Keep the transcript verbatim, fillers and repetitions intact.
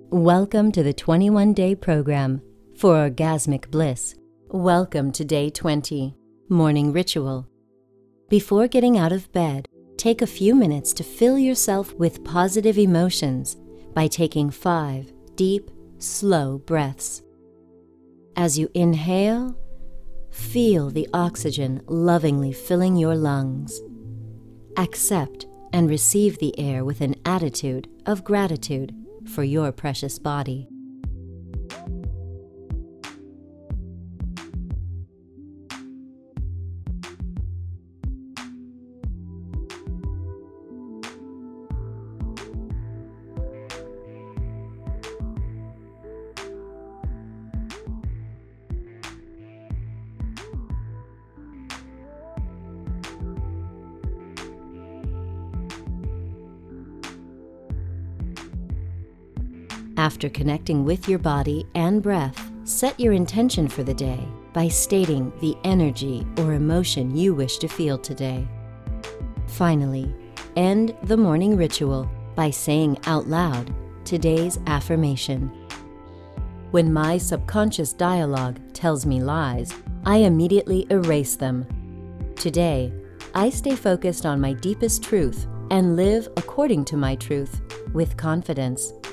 Welcome to the twenty-one day program for orgasmic bliss. Welcome to day twenty, morning ritual. Before getting out of bed, take a few minutes to fill yourself with positive emotions by taking five deep, slow breaths. As you inhale, feel the oxygen lovingly filling your lungs. Accept and receive the air with an attitude of gratitude for your precious body. After connecting with your body and breath, set your intention for the day by stating the energy or emotion you wish to feel today. Finally, end the morning ritual by saying out loud today's affirmation. When my subconscious dialogue tells me lies, I immediately erase them. Today, I stay focused on my deepest truth and live according to my truth with confidence.